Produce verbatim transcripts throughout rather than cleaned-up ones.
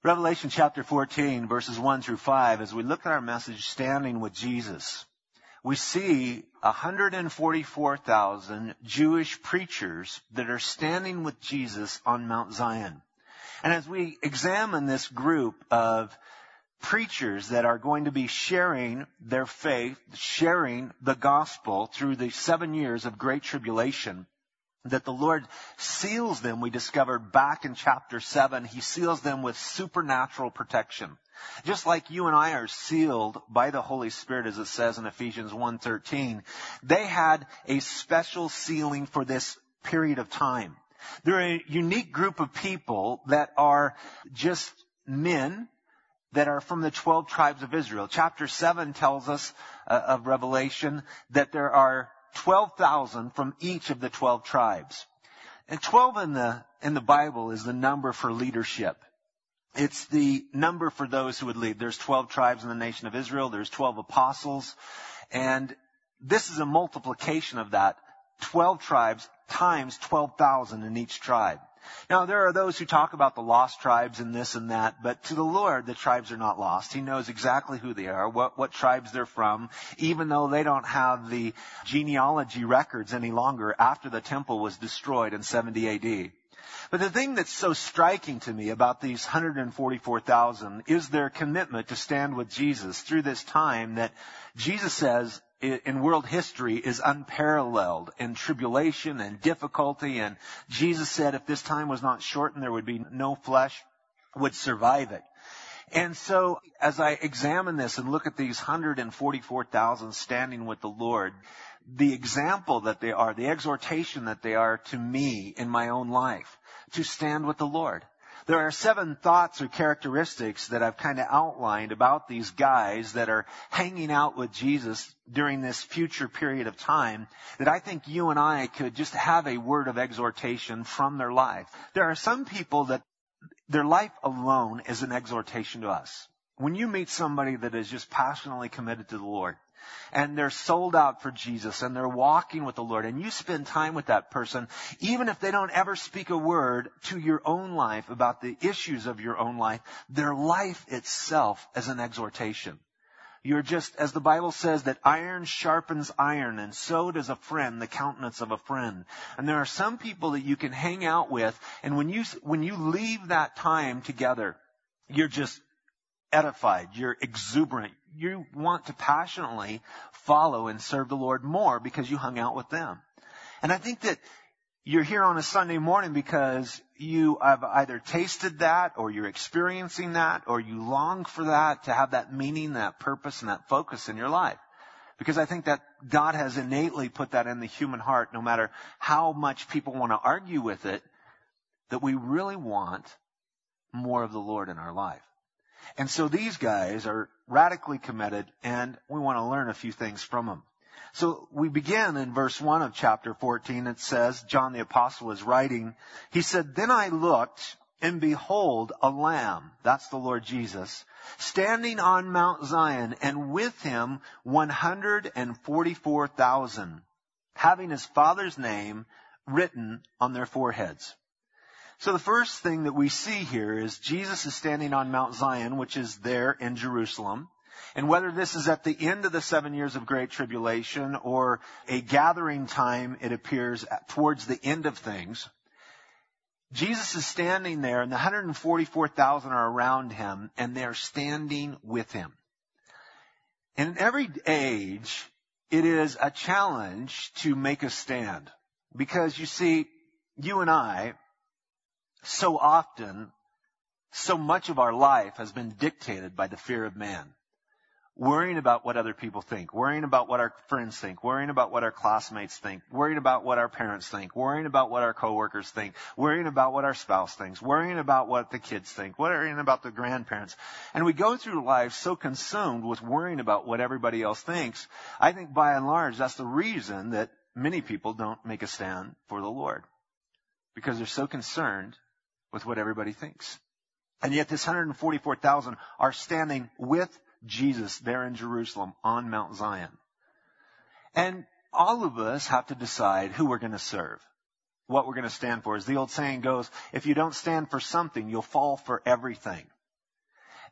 Revelation chapter fourteen, verses one through five, as we look at our message, Standing with Jesus, we see one hundred forty-four thousand Jewish preachers that are standing with Jesus on Mount Zion. And as we examine this group of preachers that are going to be sharing their faith, sharing the gospel through the seven years of great tribulation, that the Lord seals them, we discovered back in chapter seven, He seals them with supernatural protection. Just like you and I are sealed by the Holy Spirit, as it says in Ephesians one thirteen, they had a special sealing for this period of time. They're a unique group of people that are just men that are from the twelve tribes of Israel. Chapter seven tells us uh, of Revelation that there are twelve thousand from each of the twelve tribes. And twelve in the, in the Bible is the number for leadership. It's the number for those who would lead. There's twelve tribes in the nation of Israel. There's twelve apostles. And this is a multiplication of that. twelve tribes times twelve thousand in each tribe. Now, there are those who talk about the lost tribes and this and that, but to the Lord, the tribes are not lost. He knows exactly who they are, what, what tribes they're from, even though they don't have the genealogy records any longer after the temple was destroyed in seventy A D. But the thing that's so striking to me about these one hundred forty-four thousand is their commitment to stand with Jesus through this time that Jesus says in world history is unparalleled in tribulation and difficulty. And Jesus said if this time was not shortened, there would be no flesh would survive it. And so as I examine this and look at these one hundred forty-four thousand standing with the Lord, the example that they are, the exhortation that they are to me in my own life, to stand with the Lord. There are seven thoughts or characteristics that I've kind of outlined about these guys that are hanging out with Jesus during this future period of time that I think you and I could just have a word of exhortation from their life. There are some people that their life alone is an exhortation to us. When you meet somebody that is just passionately committed to the Lord, and they're sold out for Jesus, and they're walking with the Lord, and you spend time with that person, even if they don't ever speak a word to your own life about the issues of your own life, their life itself is an exhortation. You're just, as the Bible says, that iron sharpens iron, and so does a friend, the countenance of a friend. And there are some people that you can hang out with, and when you, when you leave that time together, you're just edified, you're exuberant. You want to passionately follow and serve the Lord more because you hung out with them. And I think that you're here on a Sunday morning because you have either tasted that or you're experiencing that or you long for that, to have that meaning, that purpose, and that focus in your life. Because I think that God has innately put that in the human heart, no matter how much people want to argue with it, that we really want more of the Lord in our life. And so these guys are radically committed, and we want to learn a few things from them. So we begin in verse one of chapter fourteen. It says, John the Apostle is writing, he said, "Then I looked, and behold, a lamb," that's the Lord Jesus, "standing on Mount Zion, and with him one hundred forty-four thousand, having his Father's name written on their foreheads." So the first thing that we see here is Jesus is standing on Mount Zion, which is there in Jerusalem. And whether this is at the end of the seven years of great tribulation or a gathering time, it appears, towards the end of things, Jesus is standing there, and the one hundred forty-four thousand are around him, and they're standing with him. And in every age, it is a challenge to make a stand. Because you see, you and I, so often, so much of our life has been dictated by the fear of man. Worrying about what other people think, worrying about what our friends think, worrying about what our classmates think, worrying about what our parents think, worrying about what our coworkers think, worrying about what our spouse thinks, worrying about what the kids think, worrying about the grandparents. And we go through life so consumed with worrying about what everybody else thinks. I think by and large, that's the reason that many people don't make a stand for the Lord. Because they're so concerned with what everybody thinks. And yet this one hundred forty-four thousand are standing with Jesus there in Jerusalem on Mount Zion. And all of us have to decide who we're going to serve, what we're going to stand for. As the old saying goes, if you don't stand for something, you'll fall for everything.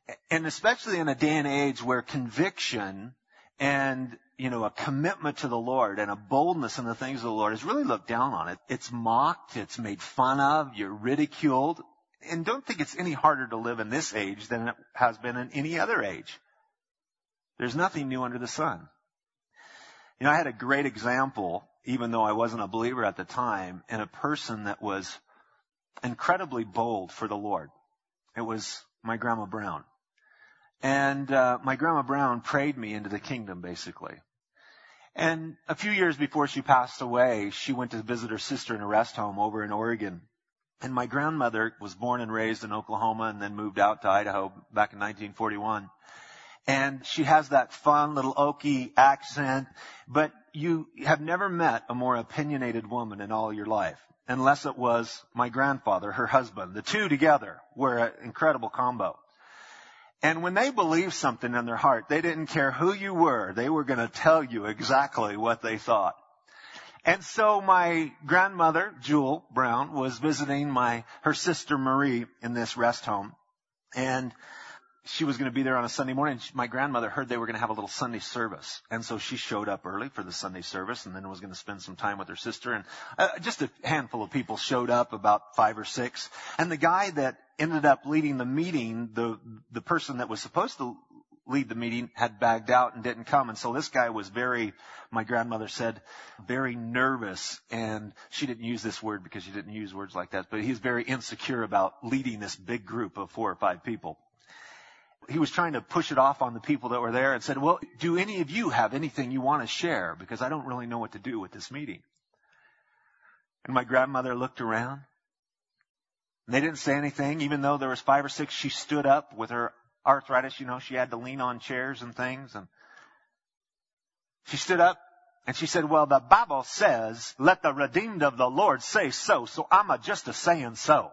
And especially in a day and age where conviction and, you know, a commitment to the Lord and a boldness in the things of the Lord is really looked down on. It, it's mocked, it's made fun of, you're ridiculed. And don't think it's any harder to live in this age than it has been in any other age. There's nothing new under the sun. You know, I had a great example, even though I wasn't a believer at the time, in a person that was incredibly bold for the Lord. It was my Grandma Brown. And uh, my Grandma Brown prayed me into the kingdom, basically. And a few years before she passed away, she went to visit her sister in a rest home over in Oregon. And my grandmother was born and raised in Oklahoma and then moved out to Idaho back in nineteen forty-one. And she has that fun little Okie accent, but you have never met a more opinionated woman in all your life, unless it was my grandfather, her husband. The two together were an incredible combo. And when they believed something in their heart, they didn't care who you were. They were going to tell you exactly what they thought. And so my grandmother, Jewel Brown, was visiting my her sister Marie in this rest home. And she was going to be there on a Sunday morning. My grandmother heard they were going to have a little Sunday service. And so she showed up early for the Sunday service and then was going to spend some time with her sister. And uh, just a handful of people showed up, about five or six. And the guy that ended up leading the meeting, the the person that was supposed to lead the meeting, had bagged out and didn't come. And so this guy was very, my grandmother said, very nervous. And she didn't use this word because she didn't use words like that. But he was very insecure about leading this big group of four or five people. He was trying to push it off on the people that were there and said, well, do any of you have anything you want to share? Because I don't really know what to do with this meeting. And my grandmother looked around. And they didn't say anything, even though there was five or six. She stood up with her arthritis. You know, she had to lean on chairs and things. And she stood up and she said, well, the Bible says, let the redeemed of the Lord say so. So I'm a just a saying so.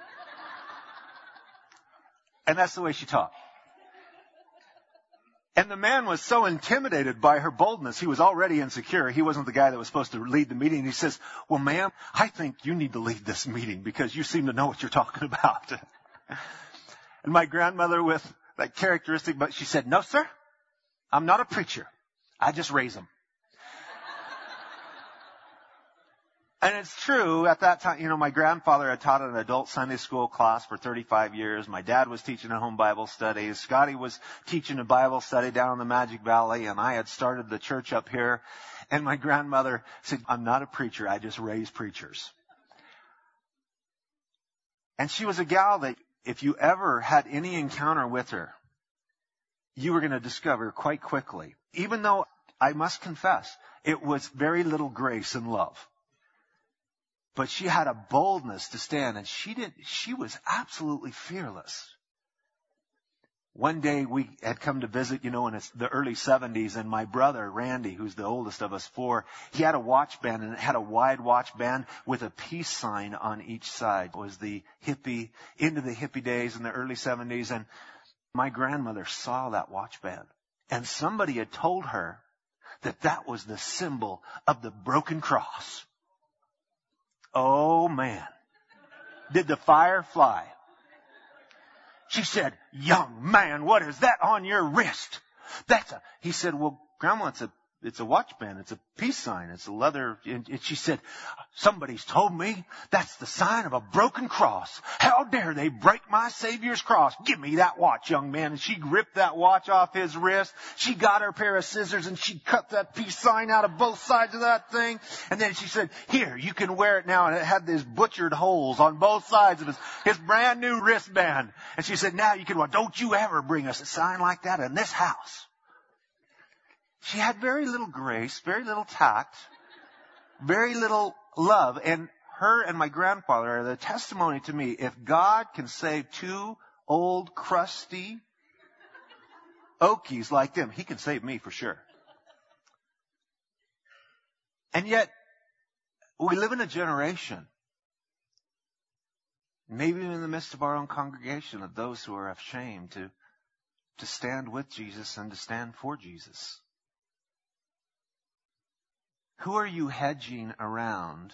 And that's the way she talked. And the man was so intimidated by her boldness, he was already insecure. He wasn't the guy that was supposed to lead the meeting. He says, well, ma'am, I think you need to lead this meeting because you seem to know what you're talking about. And my grandmother, with that characteristic, but she said, no, sir, I'm not a preacher. I just raise them. And it's true, at that time, you know, my grandfather had taught an adult Sunday school class for thirty-five years. My dad was teaching a home Bible study. Scotty was teaching a Bible study down in the Magic Valley, and I had started the church up here. And my grandmother said, I'm not a preacher, I just raise preachers. And she was a gal that if you ever had any encounter with her, you were going to discover quite quickly, even though I must confess, it was very little grace and love. But she had a boldness to stand, and she didn't, she was absolutely fearless. One day we had come to visit, you know, in the early seventies, and my brother, Randy, who's the oldest of us four, he had a watch band, and it had a wide watch band with a peace sign on each side. It was the hippie, into the hippie days in the early seventies, and my grandmother saw that watch band. And somebody had told her that that was the symbol of the broken cross. Oh, man. Did the fire fly? She said, young man, what is that on your wrist? That's a, he said, well, Grandma, it's a, it's a watch band. It's a peace sign. It's a leather. And she said, somebody's told me that's the sign of a broken cross. How dare they break my Savior's cross? Give me that watch, young man. And she ripped that watch off his wrist. She got her pair of scissors and she cut that peace sign out of both sides of that thing. And then she said, here, you can wear it now. And it had these butchered holes on both sides of his, his brand new wristband. And she said, now you can, well, don't you ever bring us a sign like that in this house. She had very little grace, very little tact, very little love. And her and my grandfather are the testimony to me. If God can save two old, crusty Okies like them, He can save me for sure. And yet, we live in a generation, maybe in the midst of our own congregation, of those who are ashamed to, to stand with Jesus and to stand for Jesus. Who are you hedging around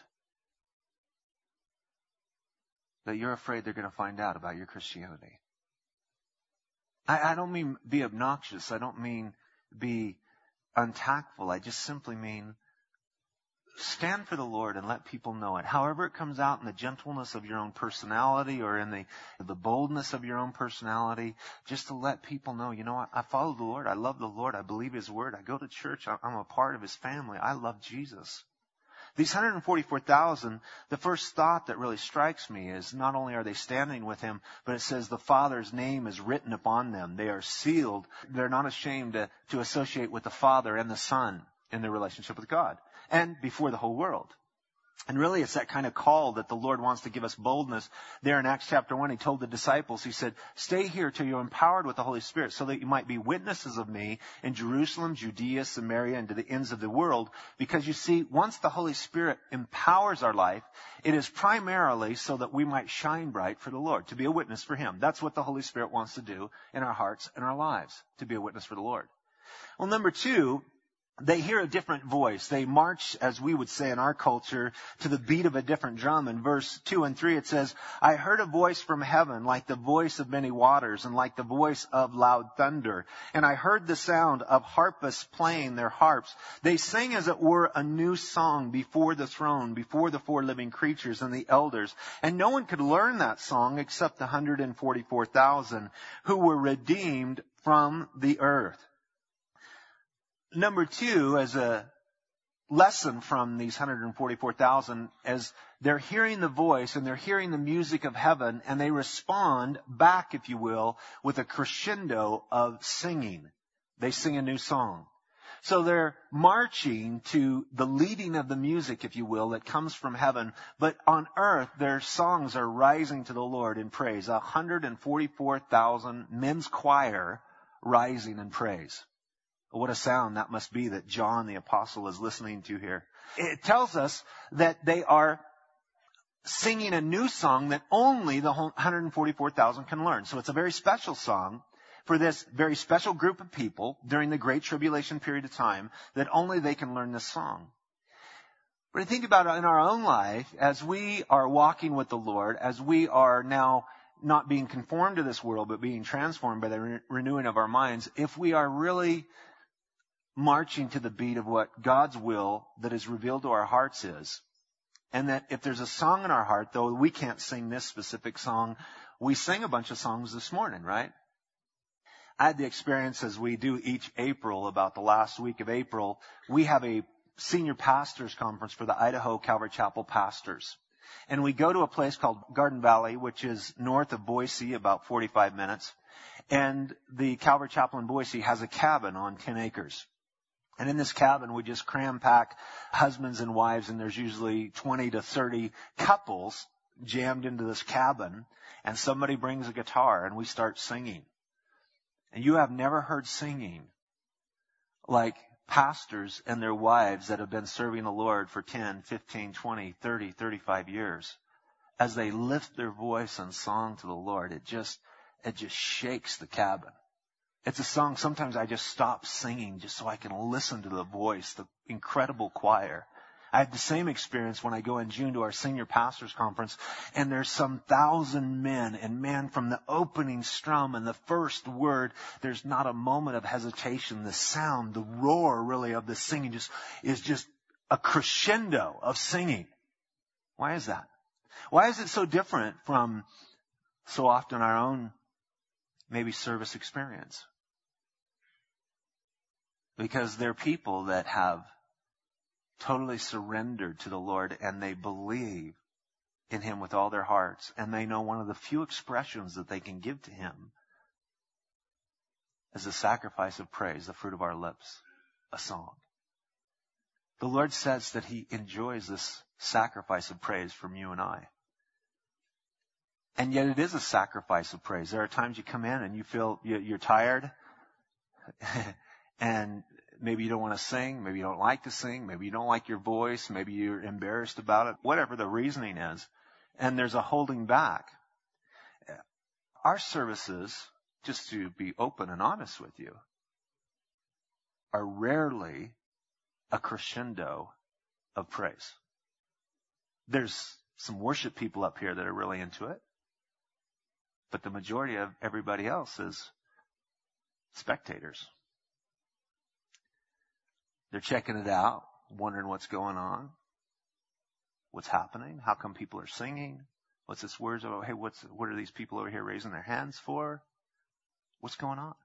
that you're afraid they're going to find out about your Christianity? I, I don't mean be obnoxious. I don't mean be untactful. I just simply mean stand for the Lord and let people know it. However it comes out in the gentleness of your own personality or in the, the boldness of your own personality, just to let people know, you know what, I follow the Lord. I love the Lord. I believe His Word. I go to church. I'm a part of His family. I love Jesus. These one hundred forty-four thousand, the first thought that really strikes me is not only are they standing with Him, but it says the Father's name is written upon them. They are sealed. They're not ashamed to, to associate with the Father and the Son in their relationship with God and before the whole world. And really, it's that kind of call that the Lord wants to give us boldness. There in Acts chapter one, He told the disciples, He said, stay here till you're empowered with the Holy Spirit so that you might be witnesses of me in Jerusalem, Judea, Samaria, and to the ends of the world. Because you see, once the Holy Spirit empowers our life, it is primarily so that we might shine bright for the Lord, to be a witness for Him. That's what the Holy Spirit wants to do in our hearts and our lives, to be a witness for the Lord. Well, number two, they hear a different voice. They march, as we would say in our culture, to the beat of a different drum. In verse two and three it says, I heard a voice from heaven like the voice of many waters and like the voice of loud thunder. And I heard the sound of harpists playing their harps. They sing as it were a new song before the throne, before the four living creatures and the elders. And no one could learn that song except the one hundred forty-four thousand who were redeemed from the earth. Number two, as a lesson from these one hundred forty-four thousand, as they're hearing the voice and they're hearing the music of heaven, and they respond back, if you will, with a crescendo of singing. They sing a new song. So they're marching to the leading of the music, if you will, that comes from heaven. But on earth, their songs are rising to the Lord in praise. one hundred forty-four thousand men's choir rising in praise. What a sound that must be that John the Apostle is listening to here. It tells us that they are singing a new song that only the one hundred forty-four thousand can learn. So it's a very special song for this very special group of people during the Great Tribulation period of time that only they can learn this song. But I think about it in our own life, as we are walking with the Lord, as we are now not being conformed to this world, but being transformed by the re- renewing of our minds, if we are really marching to the beat of what God's will that is revealed to our hearts is. And that if there's a song in our heart, though we can't sing this specific song, we sing a bunch of songs this morning, right? I had the experience, as we do each April, about the last week of April, we have a senior pastors conference for the Idaho Calvary Chapel pastors. And we go to a place called Garden Valley, which is north of Boise, about forty-five minutes. And the Calvary Chapel in Boise has a cabin on ten acres. And in this cabin, we just cram pack husbands and wives, and there's usually twenty to thirty couples jammed into this cabin. And somebody brings a guitar, and we start singing. And you have never heard singing like pastors and their wives that have been serving the Lord for ten, fifteen, twenty, thirty, thirty-five years. As they lift their voice in song to the Lord, it just, it just shakes the cabin. It's a song, sometimes I just stop singing just so I can listen to the voice, the incredible choir. I had the same experience when I go in June to our senior pastors conference, and there's some thousand men, and man, from the opening strum and the first word, there's not a moment of hesitation. The sound, the roar really of the singing just is just a crescendo of singing. Why is that? Why is it so different from so often our own maybe service experience? Because they're people that have totally surrendered to the Lord, and they believe in Him with all their hearts, and they know one of the few expressions that they can give to Him is a sacrifice of praise, the fruit of our lips, a song. The Lord says that He enjoys this sacrifice of praise from you and I. And yet it is a sacrifice of praise. There are times you come in and you feel you're tired, and maybe you don't want to sing, maybe you don't like to sing, maybe you don't like your voice, maybe you're embarrassed about it, whatever the reasoning is, and there's a holding back. Our services, just to be open and honest with you, are rarely a crescendo of praise. There's some worship people up here that are really into it, but the majority of everybody else is spectators. They're checking it out, wondering what's going on, what's happening, how come people are singing, what's this words about, hey, what's, what are these people over here raising their hands for? What's going on?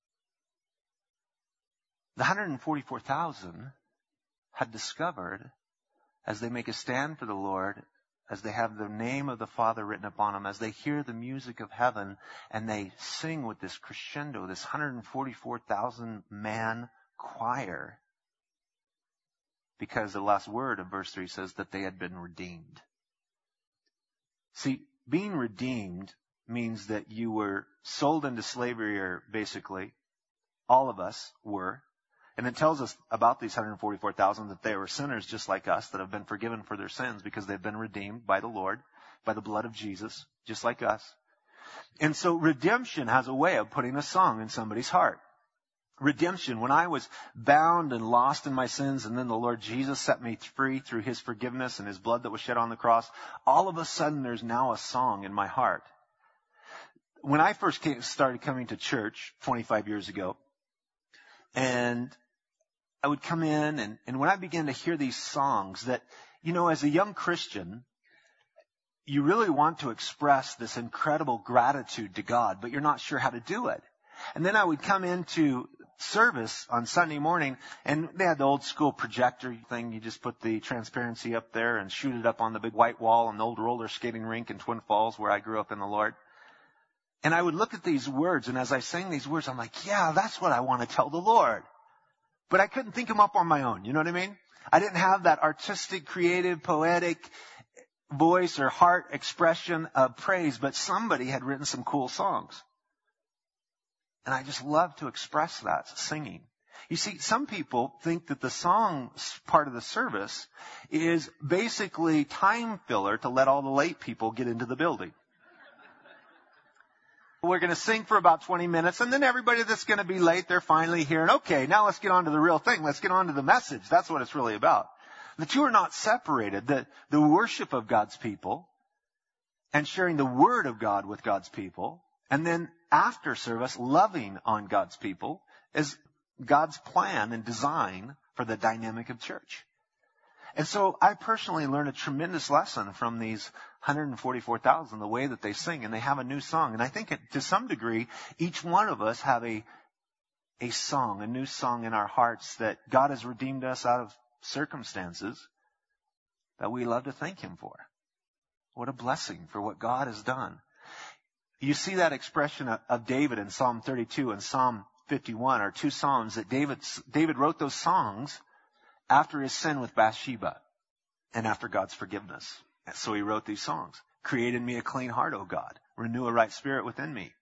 The one hundred forty-four thousand had discovered, as they make a stand for the Lord, as they have the name of the Father written upon them, as they hear the music of heaven, and they sing with this crescendo, this one hundred forty-four thousand man choir, because the last word of verse three says that they had been redeemed. See, being redeemed means that you were sold into slavery, or basically, all of us were. And it tells us about these one hundred forty-four thousand that they were sinners just like us, that have been forgiven for their sins because they've been redeemed by the Lord, by the blood of Jesus, just like us. And so redemption has a way of putting a song in somebody's heart. Redemption, when I was bound and lost in my sins, and then the Lord Jesus set me free through his forgiveness and his blood that was shed on the cross, all of a sudden there's now a song in my heart. When I first came, started coming to church twenty-five years ago, and I would come in, and, and when I began to hear these songs that, you know, as a young Christian, you really want to express this incredible gratitude to God, but you're not sure how to do it. And then I would come into service on Sunday morning, and they had the old school projector thing. You just put the transparency up there and shoot it up on the big white wall in the old roller skating rink in Twin Falls where I grew up in the Lord. And I would look at these words, and as I sang these words, I'm like, yeah, that's what I want to tell the Lord. But I couldn't think them up on my own. You know what I mean? I didn't have that artistic, creative, poetic voice or heart expression of praise, but somebody had written some cool songs. And I just love to express that, singing. You see, some people think that the song part of the service is basically time filler to let all the late people get into the building. We're going to sing for about twenty minutes, and then everybody that's going to be late, they're finally here. And okay, now let's get on to the real thing. Let's get on to the message. That's what it's really about. The two are not separated. The, the worship of God's people and sharing the word of God with God's people, and then after service, loving on God's people, is God's plan and design for the dynamic of church. And so I personally learned a tremendous lesson from these one hundred forty-four thousand, the way that they sing, and they have a new song. And I think it, to some degree, each one of us have a, a song, a new song in our hearts that God has redeemed us out of circumstances that we love to thank him for. What a blessing for what God has done. You see that expression of, of David in Psalm thirty-two and Psalm fifty-one are two psalms that David, David wrote those songs after his sin with Bathsheba and after God's forgiveness. And so he wrote these songs. Create in me a clean heart, O God. Renew a right spirit within me.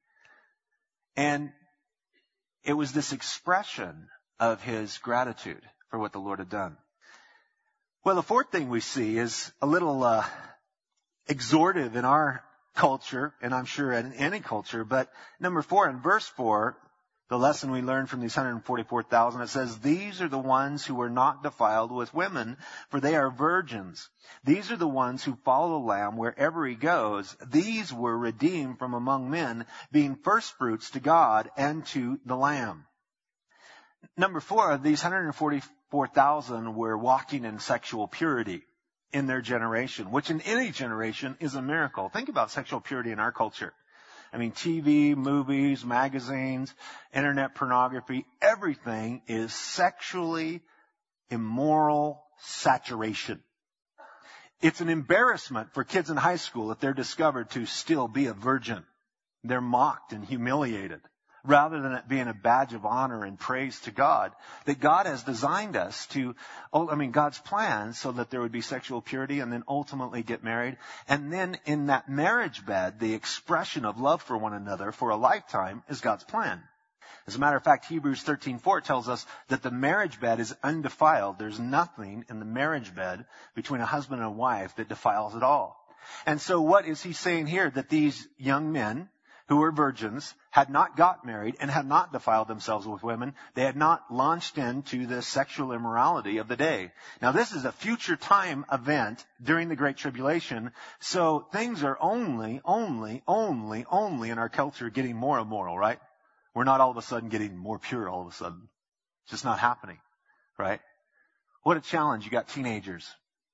And it was this expression of his gratitude for what the Lord had done. Well, the fourth thing we see is a little uh, exhortive in our culture, and I'm sure in any culture, but number four, in verse four, the lesson we learned from these one hundred forty-four thousand, it says, these are the ones who were not defiled with women, for they are virgins. These are the ones who follow the Lamb wherever he goes. These were redeemed from among men, being firstfruits to God and to the Lamb. Number four, these one hundred forty-four thousand were walking in sexual purity in their generation, which in any generation is a miracle. Think about sexual purity in our culture. I mean, T V, movies, magazines, internet pornography, everything is sexually immoral saturation. It's an embarrassment for kids in high school if they're discovered to still be a virgin. They're mocked and humiliated, rather than it being a badge of honor and praise to God, that God has designed us to, I mean, God's plan so that there would be sexual purity and then ultimately get married. And then in that marriage bed, the expression of love for one another for a lifetime is God's plan. As a matter of fact, Hebrews thirteen four tells us that the marriage bed is undefiled. There's nothing in the marriage bed between a husband and a wife that defiles it all. And so what is he saying here? That these young men who were virgins had not got married and had not defiled themselves with women. They had not launched into the sexual immorality of the day. Now, this is a future time event during the Great Tribulation, so things are only, only, only, only in our culture getting more immoral, right? We're not all of a sudden getting more pure all of a sudden. It's just not happening, right? What a challenge. You got teenagers.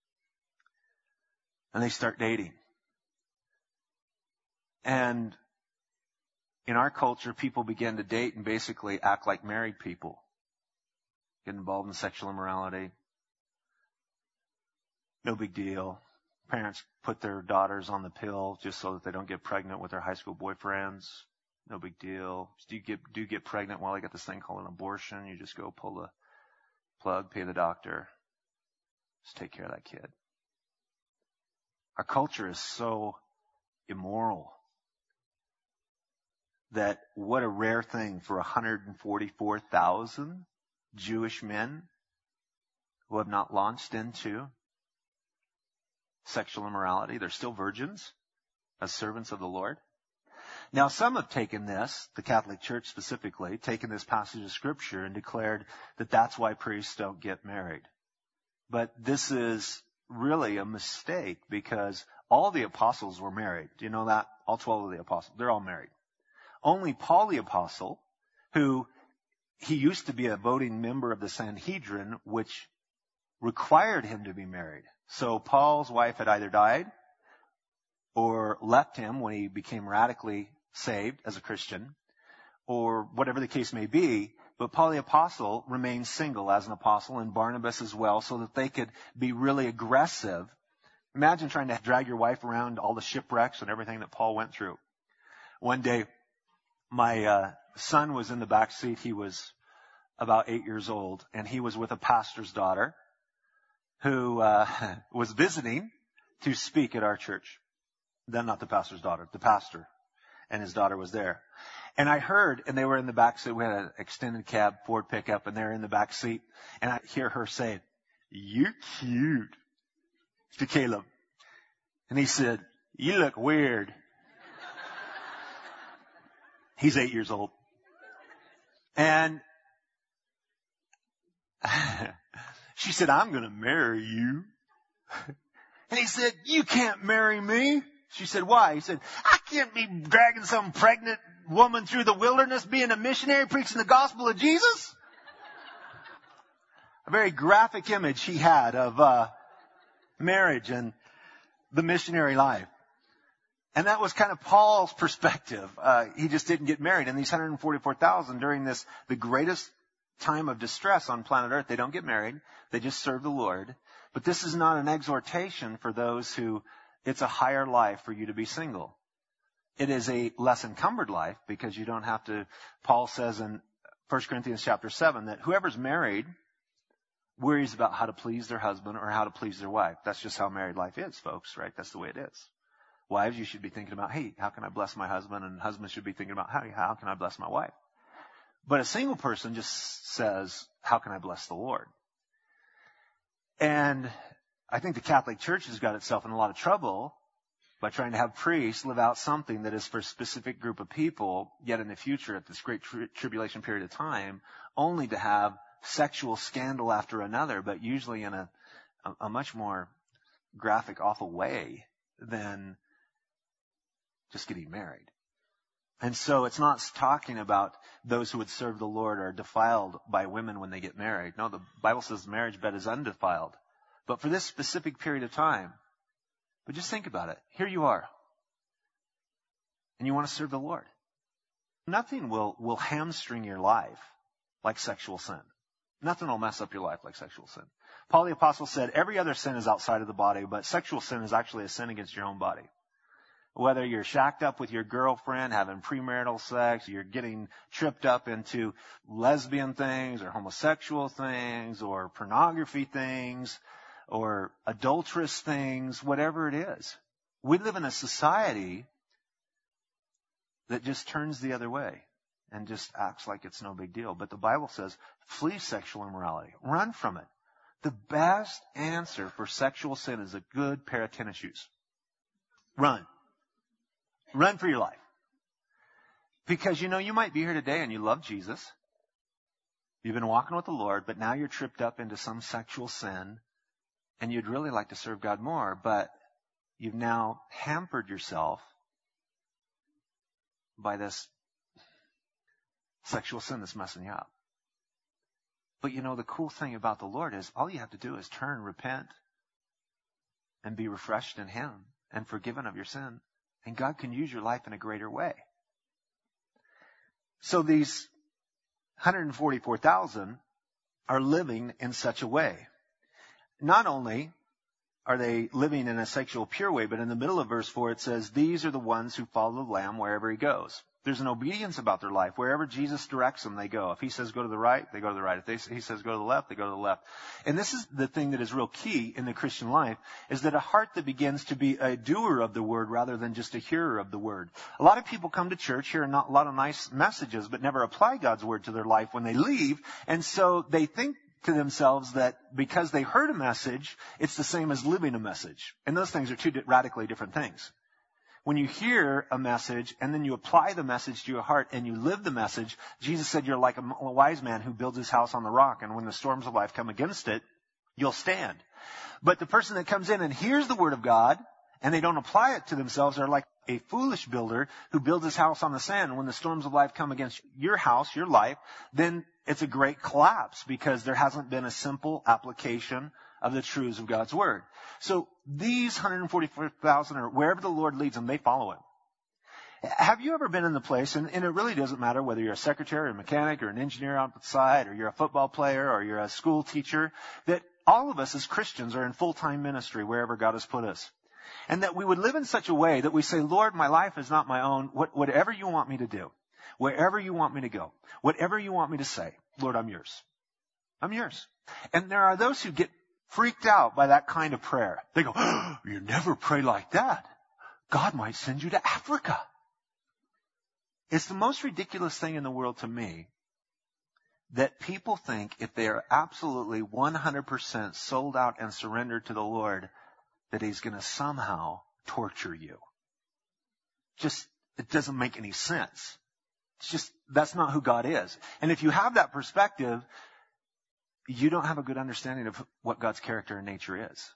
And they start dating. And in our culture, people begin to date and basically act like married people. Get involved in sexual immorality. No big deal. Parents put their daughters on the pill just so that they don't get pregnant with their high school boyfriends. No big deal. Do you get, do get pregnant? Well, I got this thing called an abortion. You just go pull the plug, pay the doctor. Just take care of that kid. Our culture is so immoral that what a rare thing for one hundred forty-four thousand Jewish men who have not launched into sexual immorality. They're still virgins as servants of the Lord. Now, some have taken this, the Catholic Church specifically, taken this passage of Scripture and declared that that's why priests don't get married. But this is really a mistake because all the apostles were married. Do you know that? All twelve of the apostles, they're all married. Only Paul the apostle, who he used to be a voting member of the Sanhedrin, which required him to be married. So Paul's wife had either died or left him when he became radically saved as a Christian, or whatever the case may be. But Paul the apostle remained single as an apostle, and Barnabas as well, so that they could be really aggressive. Imagine trying to drag your wife around all the shipwrecks and everything that Paul went through. One day, my uh, son was in the back seat. He was about eight years old, and he was with a pastor's daughter who uh, was visiting to speak at our church. Then not the pastor's daughter, the pastor and his daughter was there. And I heard, and they were in the back seat. We had an extended cab Ford pickup, and they're in the back seat. And I hear her say, "You're cute," to Caleb. And he said, "You look weird." He's eight years old. And she said, "I'm going to marry you." And he said, "You can't marry me." She said, "Why?" He said, "I can't be dragging some pregnant woman through the wilderness being a missionary preaching the gospel of Jesus." A very graphic image he had of uh, marriage and the missionary life. And that was kind of Paul's perspective. Uh, he just didn't get married. And these one hundred forty-four thousand during this, the greatest time of distress on planet Earth, they don't get married. They just serve the Lord. But this is not an exhortation for those who, it's a higher life for you to be single. It is a less encumbered life because you don't have to, Paul says in First Corinthians chapter seven that whoever's married worries about how to please their husband or how to please their wife. That's just how married life is, folks, right? That's the way it is. Wives, you should be thinking about, hey, how can I bless my husband? And husbands should be thinking about, how, how can I bless my wife? But a single person just says, how can I bless the Lord? And I think the Catholic Church has got itself in a lot of trouble by trying to have priests live out something that is for a specific group of people, yet in the future at this great tri- tribulation period of time, only to have sexual scandal after another, but usually in a, a, a much more graphic, awful way than just getting married. And so it's not talking about those who would serve the Lord are defiled by women when they get married. No, the Bible says the marriage bed is undefiled. But for this specific period of time, but just think about it. Here you are. And you want to serve the Lord. Nothing will, will hamstring your life like sexual sin. Nothing will mess up your life like sexual sin. Paul the Apostle said every other sin is outside of the body, but sexual sin is actually a sin against your own body. Whether you're shacked up with your girlfriend, having premarital sex, you're getting tripped up into lesbian things or homosexual things or pornography things or adulterous things, whatever it is. We live in a society that just turns the other way and just acts like it's no big deal. But the Bible says, flee sexual immorality. Run from it. The best answer for sexual sin is a good pair of tennis shoes. Run. Run for your life. Because, you know, you might be here today and you love Jesus. You've been walking with the Lord, but now you're tripped up into some sexual sin and you'd really like to serve God more, but you've now hampered yourself by this sexual sin that's messing you up. But you know, the cool thing about the Lord is all you have to do is turn, repent, and be refreshed in Him and forgiven of your sin. And God can use your life in a greater way. So these one hundred forty-four thousand are living in such a way. Not only are they living in a sexual pure way, but in the middle of verse four it says, these are the ones who follow the Lamb wherever He goes. There's an obedience about their life. Wherever Jesus directs them, they go. If He says go to the right, they go to the right. If they, He says go to the left, they go to the left. And this is the thing that is real key in the Christian life, is that a heart that begins to be a doer of the word rather than just a hearer of the word. A lot of people come to church, hear a lot of nice messages, but never apply God's word to their life when they leave. And so they think to themselves that because they heard a message, it's the same as living a message. And those things are two radically different things. When you hear a message and then you apply the message to your heart and you live the message, Jesus said you're like a wise man who builds his house on the rock, and when the storms of life come against it, you'll stand. But the person that comes in and hears the word of God and they don't apply it to themselves are like a foolish builder who builds his house on the sand. When the storms of life come against your house, your life, then it's a great collapse because there hasn't been a simple application of the truths of God's word. So these one hundred forty-four thousand, or wherever the Lord leads them, they follow Him. Have you ever been in the place, and, and it really doesn't matter whether you're a secretary or a mechanic or an engineer on the side, or you're a football player or you're a school teacher, that all of us as Christians are in full-time ministry wherever God has put us. And that we would live in such a way that we say, Lord, my life is not my own. What, whatever you want me to do, wherever you want me to go, whatever you want me to say, Lord, I'm yours. I'm yours. And there are those who get freaked out by that kind of prayer. They go, oh, you never pray like that. God might send you to Africa. It's the most ridiculous thing in the world to me that people think if they are absolutely one hundred percent sold out and surrendered to the Lord, that He's going to somehow torture you. Just, it doesn't make any sense. It's just, that's not who God is. And if you have that perspective, you don't have a good understanding of what God's character and nature is.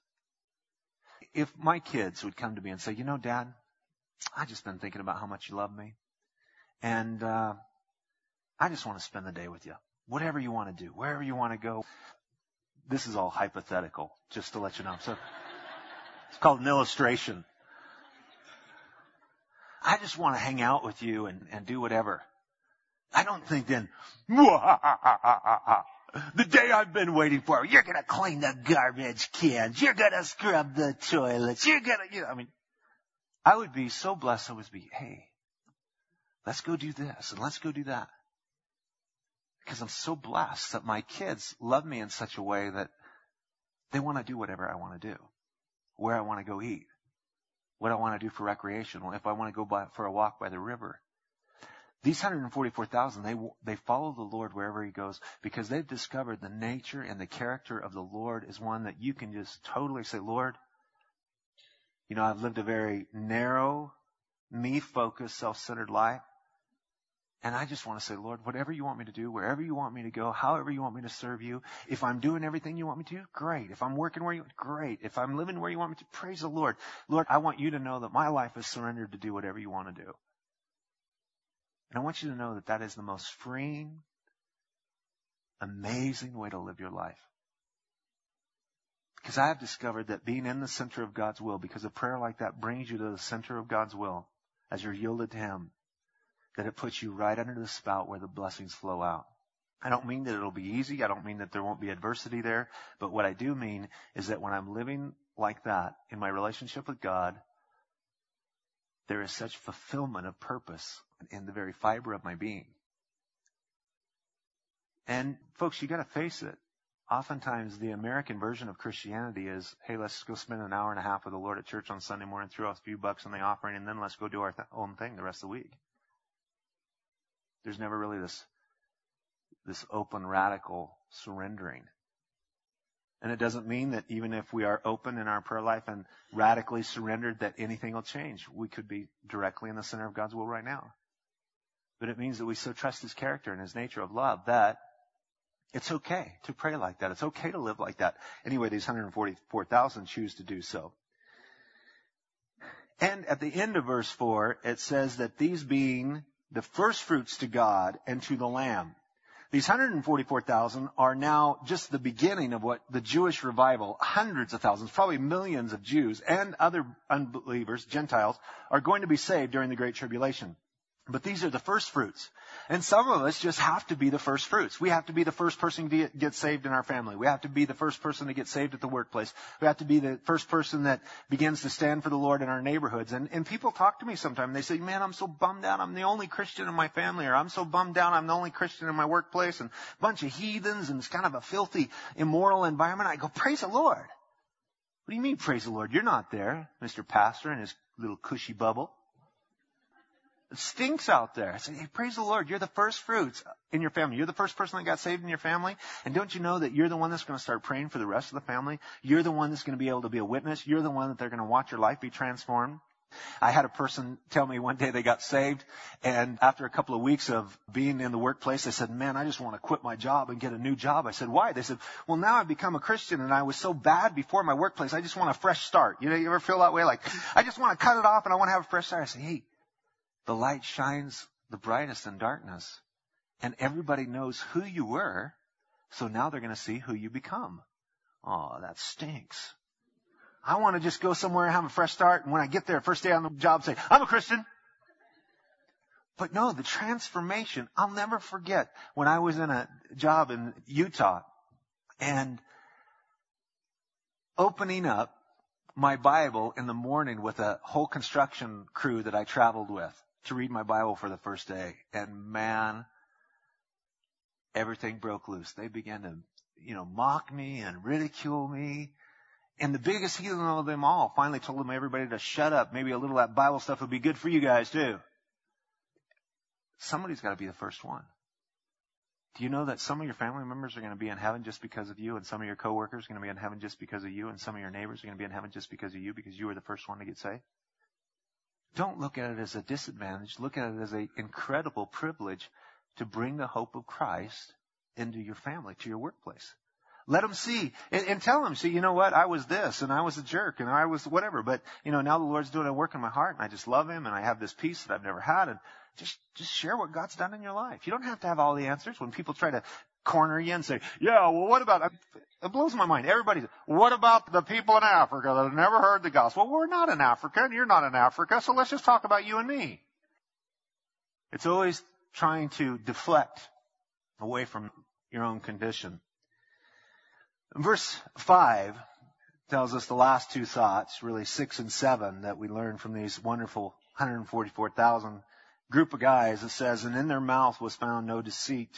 If my kids would come to me and say, you know, Dad, I've just been thinking about how much you love me. And uh, I just want to spend the day with you. Whatever you want to do, wherever you want to go. This is all hypothetical, just to let you know. So it's called an illustration. I just want to hang out with you and, and do whatever. I don't think then, the day I've been waiting for, you're going to clean the garbage cans. You're going to scrub the toilets. You're going to, you know, I mean, I would be so blessed. I would be, hey, let's go do this and let's go do that. Because I'm so blessed that my kids love me in such a way that they want to do whatever I want to do, where I want to go eat, what I want to do for recreation, if I want to go by, for a walk by the river. These one hundred forty-four thousand, they they follow the Lord wherever He goes because they've discovered the nature and the character of the Lord is one that you can just totally say, Lord, you know, I've lived a very narrow, me-focused, self-centered life. And I just want to say, Lord, whatever you want me to do, wherever you want me to go, however you want me to serve you, if I'm doing everything you want me to, great. If I'm working where you want, great. If I'm living where you want me to, praise the Lord. Lord, I want you to know that my life is surrendered to do whatever you want to do. And I want you to know that that is the most freeing, amazing way to live your life. Because I have discovered that being in the center of God's will, because a prayer like that brings you to the center of God's will as you're yielded to Him, that it puts you right under the spout where the blessings flow out. I don't mean that it'll be easy. I don't mean that there won't be adversity there. But what I do mean is that when I'm living like that in my relationship with God, there is such fulfillment of purpose in the very fiber of my being. And folks, you got to face it. Oftentimes, the American version of Christianity is, hey, let's go spend an hour and a half with the Lord at church on Sunday morning, throw a few bucks on the offering, and then let's go do our th- own thing the rest of the week. There's never really this, this open, radical surrendering. And it doesn't mean that even if we are open in our prayer life and radically surrendered that anything will change. We could be directly in the center of God's will right now. But it means that we so trust His character and His nature of love that it's okay to pray like that. It's okay to live like that. Anyway, these one hundred forty-four thousand choose to do so. And at the end of verse four, it says that these being the first fruits to God and to the Lamb. These one hundred forty-four thousand are now just the beginning of what the Jewish revival, hundreds of thousands, probably millions of Jews and other unbelievers, Gentiles, are going to be saved during the Great Tribulation. But these are the first fruits. And some of us just have to be the first fruits. We have to be the first person to get saved in our family. We have to be the first person to get saved at the workplace. We have to be the first person that begins to stand for the Lord in our neighborhoods. And, and people talk to me sometimes. They say, man, I'm so bummed out. I'm the only Christian in my family. Or I'm so bummed out. I'm the only Christian in my workplace. And a bunch of heathens. And it's kind of a filthy, immoral environment. I go, praise the Lord. What do you mean, praise the Lord? You're not there, Mister Pastor, in his little cushy bubble. It stinks out there. I say, hey, praise the Lord. You're the first fruits in your family. You're the first person that got saved in your family. And don't you know that you're the one that's going to start praying for the rest of the family? You're the one that's going to be able to be a witness. You're the one that they're going to watch your life be transformed. I had a person tell me one day they got saved. And after a couple of weeks of being in the workplace, they said, man, I just want to quit my job and get a new job. I said, why? They said, well, now I've become a Christian and I was so bad before my workplace. I just want a fresh start. You know, you ever feel that way? Like, I just want to cut it off and I want to have a fresh start. I say, hey, the light shines the brightest in darkness. And everybody knows who you were. So now they're going to see who you become. Oh, that stinks. I want to just go somewhere and have a fresh start. And when I get there, first day on the job, say, I'm a Christian. But no, the transformation, I'll never forget when I was in a job in Utah and opening up my Bible in the morning with a whole construction crew that I traveled with to read my Bible for the first day. And man, everything broke loose. They began to, you know, mock me and ridicule me. And the biggest heathen of them all finally told them everybody to shut up. Maybe a little of that Bible stuff would be good for you guys too. Somebody's got to be the first one. Do you know that some of your family members are going to be in heaven just because of you, and some of your coworkers are going to be in heaven just because of you, and some of your neighbors are going to be in heaven just because of you, because you were the first one to get saved? Don't look at it as a disadvantage. Look at it as an incredible privilege to bring the hope of Christ into your family, to your workplace. Let them see and, and tell them, see, you know what? I was this and I was a jerk and I was whatever. But, you know, now the Lord's doing a work in my heart and I just love him and I have this peace that I've never had. And just, just share what God's done in your life. You don't have to have all the answers. When people try to corner you and say, yeah, well, what about, it blows my mind. Everybody, what about the people in Africa that have never heard the gospel? Well, we're not in Africa and you're not in Africa. So let's just talk about you and me. It's always trying to deflect away from your own condition. Verse five tells us the last two thoughts, really six and seven, that we learn from these wonderful one hundred forty-four thousand group of guys. It says, and in their mouth was found no deceit,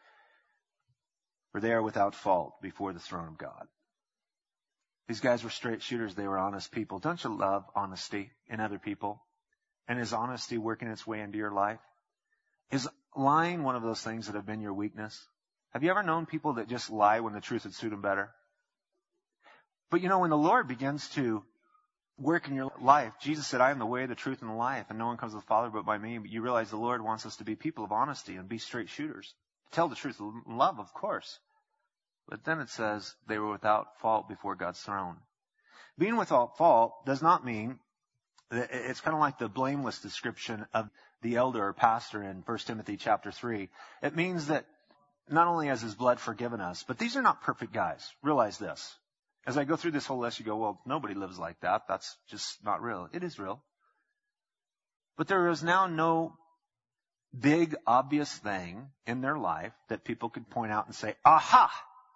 for they are without fault before the throne of God. These guys were straight shooters. They were honest people. Don't you love honesty in other people? And is honesty working its way into your life? Is lying one of those things that have been your weakness? Have you ever known people that just lie when the truth would suit them better? But you know, when the Lord begins to work in your life, Jesus said, I am the way, the truth, and the life, and no one comes to the Father but by me. But you realize the Lord wants us to be people of honesty and be straight shooters. Tell the truth in love, of course. But then it says they were without fault before God's throne. Being without fault does not mean that it's kind of like the blameless description of the elder or pastor in First Timothy chapter three. It means that not only has his blood forgiven us, but these are not perfect guys. Realize this. As I go through this whole list, you go, well, nobody lives like that. That's just not real. It is real. But there is now no big, obvious thing in their life that people could point out and say, aha!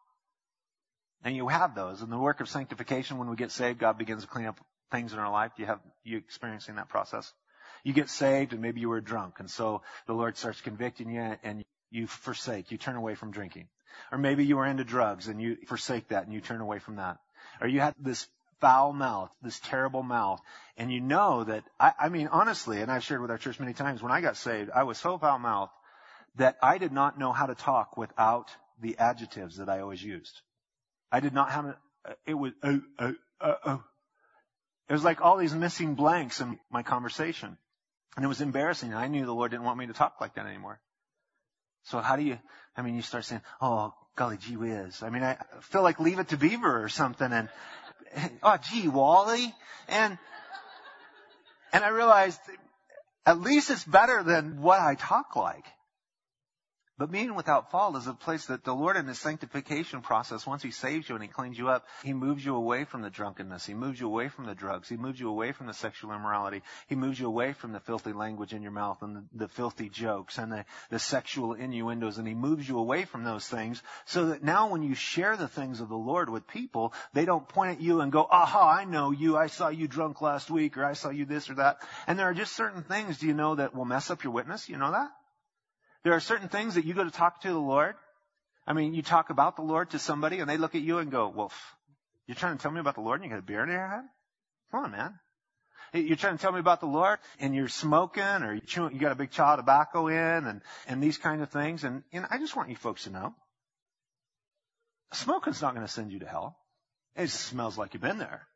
And you have those. In the work of sanctification, when we get saved, God begins to clean up things in our life. Do you have, you experiencing that process? You get saved and maybe you were drunk. And so the Lord starts convicting you and you forsake, you turn away from drinking. Or maybe you were into drugs and you forsake that and you turn away from that. Or you had this foul mouth, this terrible mouth, and you know that, I, I mean, honestly, and I've shared with our church many times, when I got saved, I was so foul mouthed that I did not know how to talk without the adjectives that I always used. I did not have, a, it was, oh, oh, oh, oh. It was like all these missing blanks in my conversation. And it was embarrassing. I knew the Lord didn't want me to talk like that anymore. So how do you, I mean, you start saying, oh, golly gee whiz. I mean, I feel like Leave It to Beaver or something. And, oh, gee, Wally. And, and I realized At least it's better than what I talk like. But being without fault is a place that the Lord in His sanctification process, once He saves you and He cleans you up, He moves you away from the drunkenness. He moves you away from the drugs. He moves you away from the sexual immorality. He moves you away from the filthy language in your mouth and the, the filthy jokes and the, the sexual innuendos. And He moves you away from those things so that now when you share the things of the Lord with people, they don't point at you and go, aha, I know you. I saw you drunk last week, or I saw you this or that. And there are just certain things, do you know, that will mess up your witness? You know that? There are certain things that you go to talk to the Lord. I mean, you talk about the Lord to somebody and they look at you and go, well, you're trying to tell me about the Lord and you got a beer in your hand? Come on, man. You're trying to tell me about the Lord and you're smoking or you chewing, you got a big chaw of tobacco in and, and these kind of things. And, and I just want you folks to know, smoking's not going to send you to hell. It just smells like you've been there.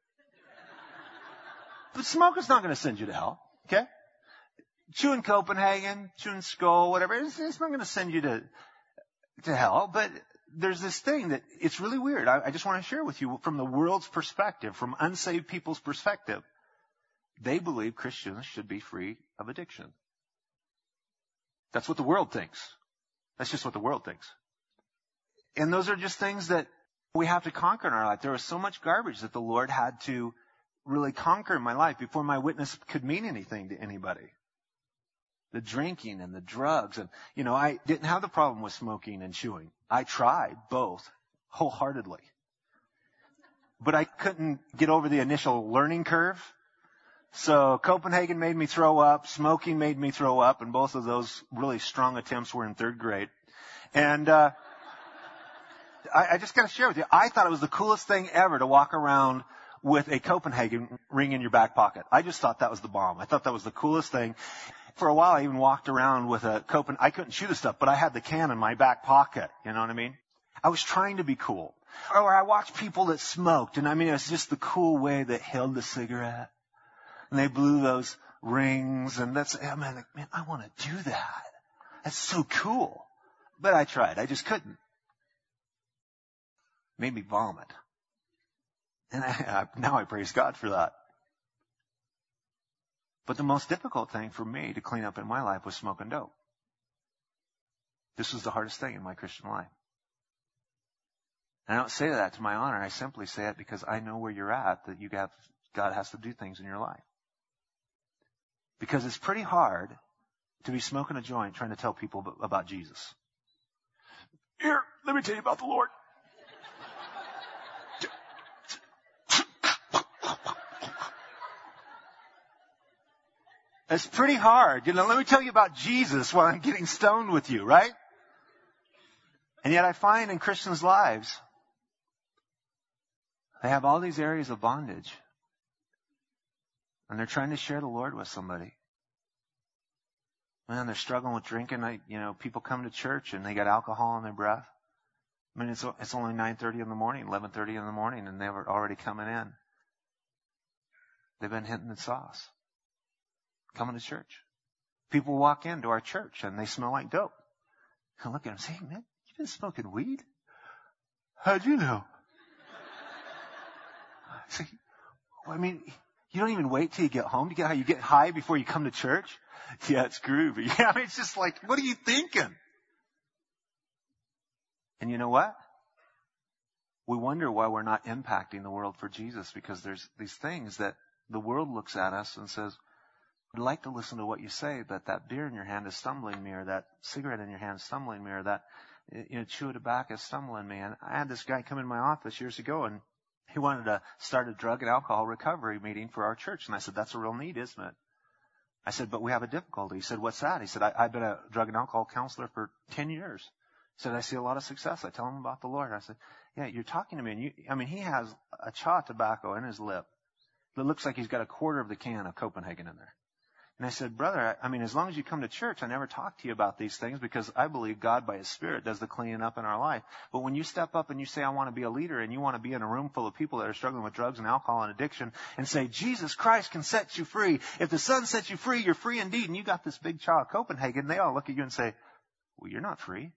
But smoking's not going to send you to hell. Okay? Chewing Copenhagen, chewing Skull, whatever, it's, it's not going to send you to to hell. But there's this thing that it's really weird. I, I just want to share with you from the world's perspective, from unsaved people's perspective. They believe Christians should be free of addiction. That's what the world thinks. That's just what the world thinks. And those are just things that we have to conquer in our life. There was so much garbage that the Lord had to really conquer in my life before my witness could mean anything to anybody. The drinking and the drugs. And, you know, I didn't have the problem with smoking and chewing. I tried both wholeheartedly. But I couldn't get over the initial learning curve. So Copenhagen made me throw up. Smoking made me throw up. And both of those really strong attempts were in third grade. And, uh, I, I just got to share with you. I thought it was the coolest thing ever to walk around with a Copenhagen ring in your back pocket. I just thought that was the bomb. I thought that was the coolest thing. For a while, I even walked around with a Copen. I couldn't chew the stuff, but I had the can in my back pocket. You know what I mean? I was trying to be cool. Or I watched people that smoked, and I mean, it was just the cool way they held the cigarette. And they blew those rings, and that's, I mean, like, man, I want to do that. That's so cool. But I tried. I just couldn't. Made me vomit. And I, I, now I praise God for that. But the most difficult thing for me to clean up in my life was smoking dope. This was the hardest thing in my Christian life. And I don't say that to my honor. I simply say it because I know where you're at, that you have, God has to do things in your life. Because it's pretty hard to be smoking a joint trying to tell people about Jesus. Here, let me tell you about the Lord. It's pretty hard. You know, let me tell you about Jesus while I'm getting stoned with you, right? And yet I find in Christians' lives, they have all these areas of bondage. And they're trying to share the Lord with somebody. Man, they're struggling with drinking. I, you know, people come to church and they got alcohol in their breath. I mean, it's, it's only nine thirty in the morning, eleven thirty in the morning, and they're already coming in. They've been hitting the sauce. Coming to church. People walk into our church and they smell like dope. I look at them and say, hey, man, you been smoking weed? How'd you know? I say, well, I mean, you don't even wait till you get home to get how you get high before you come to church? Yeah, it's groovy. Yeah, I mean, it's just like, what are you thinking? And you know what? We wonder why we're not impacting the world for Jesus, because there's these things that the world looks at us and says, I'd like to listen to what you say, but that beer in your hand is stumbling me, or that cigarette in your hand is stumbling me, or that, you know, chew of tobacco is stumbling me. And I had this guy come in my office years ago, and he wanted to start a drug and alcohol recovery meeting for our church. And I said, that's a real need, isn't it? I said, but we have a difficulty. He said, what's that? He said, I, I've been a drug and alcohol counselor for ten years. He said, I see a lot of success. I tell him about the Lord. I said, yeah, you're talking to me. And you, I mean, he has a chaw of tobacco in his lip. It looks like he's got a quarter of the can of Copenhagen in there. And I said, brother, I mean, as long as you come to church, I never talk to you about these things, because I believe God by His Spirit does the cleaning up in our life. But when you step up and you say, I want to be a leader, and you want to be in a room full of people that are struggling with drugs and alcohol and addiction, and say, Jesus Christ can set you free. If the Son sets you free, you're free indeed. And you got this big chaw of Copenhagen, they all look at you and say, well, you're not free.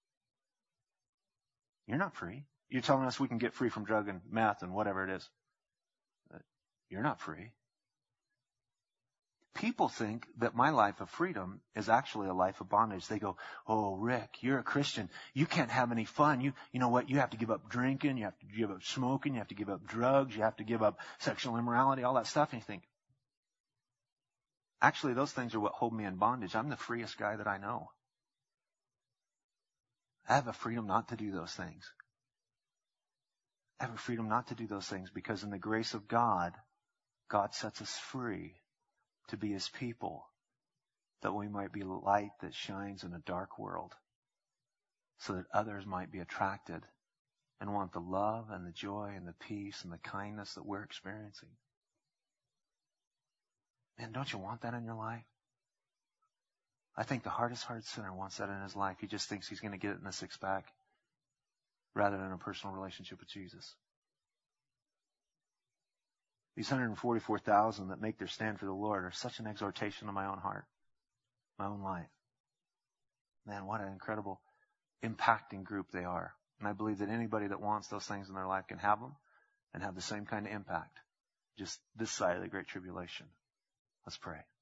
You're not free. You're telling us we can get free from drug and meth and whatever it is. But you're not free. People think that my life of freedom is actually a life of bondage. They go, oh, Rick, you're a Christian. You can't have any fun. You, you know what? You have to give up drinking. You have to give up smoking. You have to give up drugs. You have to give up sexual immorality, all that stuff. And you think, actually, those things are what hold me in bondage. I'm the freest guy that I know. I have a freedom not to do those things. I have a freedom not to do those things because in the grace of God, God sets us free to be His people, that we might be light that shines in a dark world, so that others might be attracted and want the love and the joy and the peace and the kindness that we're experiencing. Man, don't you want that in your life? I think the hardest hearted sinner wants that in his life. He just thinks he's going to get it in a six pack rather than a personal relationship with Jesus. These one hundred forty-four thousand that make their stand for the Lord are such an exhortation to my own heart, my own life. Man, what an incredible, impacting group they are. And I believe that anybody that wants those things in their life can have them and have the same kind of impact, just this side of the Great Tribulation. Let's pray.